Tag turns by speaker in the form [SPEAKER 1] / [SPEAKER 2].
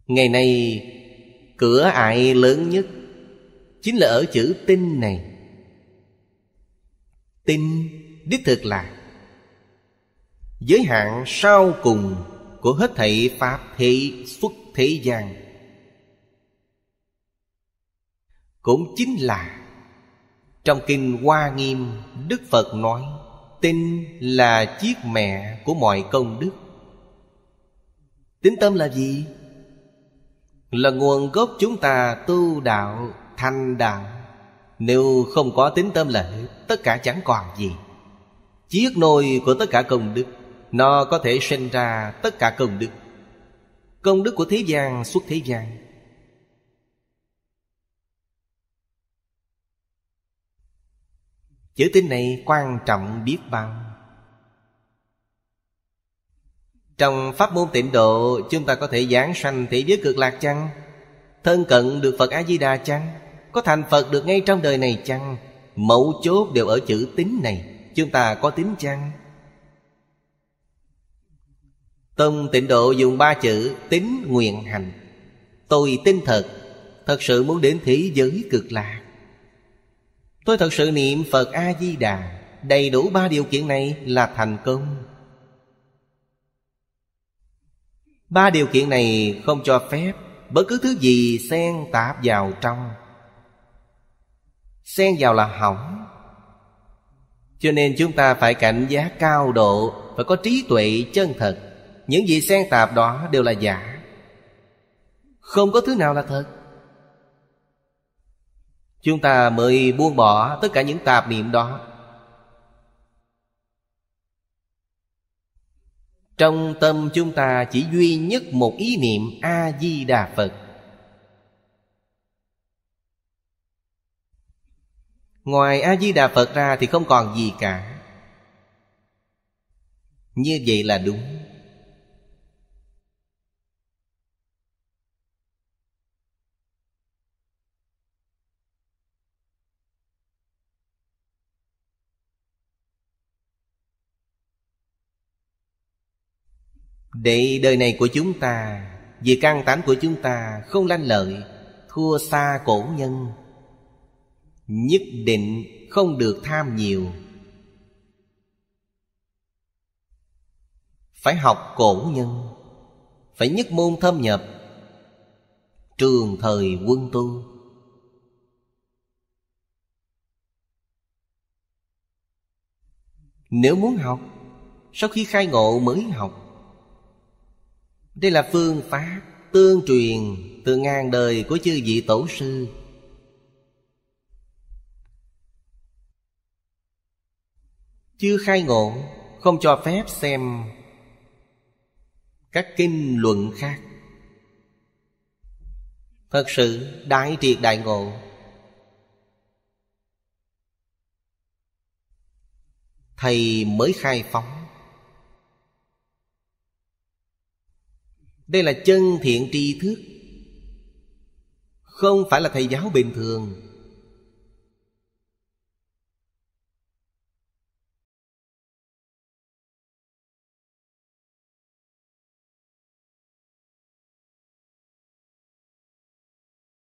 [SPEAKER 1] Ngày nay cửa ải lớn nhất chính là ở chữ tinh này. Tinh đích thực là giới hạn sau cùng của hết thảy pháp thế xuất thế gian. Cũng chính là trong Kinh Hoa Nghiêm, Đức Phật nói tinh là chiếc mẹ của mọi công đức. Tín tâm là gì? Là nguồn gốc chúng ta tu đạo, thành đạo. Nếu không có tín tâm là hết, tất cả chẳng còn gì. Chiếc nồi của tất cả công đức, nó có thể sinh ra tất cả công đức. Công đức của thế gian xuất thế gian. Chữ tín này quan trọng biết bao. Trong pháp môn Tịnh Độ, chúng ta có thể giảng sanh thế giới cực lạc chăng? Thân cận được Phật A-di-đà chăng? Có thành Phật được ngay trong đời này chăng? Mấu chốt đều ở chữ tín này. Chúng ta có tín chăng? Tông Tịnh Độ dùng 3 chữ tín nguyện hành. Tôi tin thật sự muốn đến thế giới cực lạc. Tôi thật sự niệm Phật A-di-đà. Đầy đủ 3 điều kiện này là thành công. 3 điều kiện này không cho phép bất cứ thứ gì xen tạp vào trong. Xen vào là hỏng. Cho nên chúng ta phải cảnh giác cao độ, phải có trí tuệ chân thật. Những gì xen tạp đó đều là giả. Không có thứ nào là thật. Chúng ta mới buông bỏ tất cả những tạp niệm đó. Trong tâm chúng ta chỉ duy nhất một ý niệm A-di-đà Phật. Ngoài A-di-đà Phật ra thì không còn gì cả. Như vậy là đúng. Để đời này của chúng ta, vì căn tánh của chúng ta không lanh lợi, thua xa cổ nhân, nhất định không được tham nhiều. Phải học cổ nhân, phải nhất môn thâm nhập, trường thời quân tu. Nếu muốn học, sau khi khai ngộ mới học. Đây là phương pháp tương truyền từ ngàn đời của chư vị tổ sư. Chưa khai ngộ không cho phép xem các kinh luận khác. Thật sự đại triệt đại ngộ, thầy mới khai phóng. Đây là chân thiện tri thức, không phải là thầy giáo bình thường.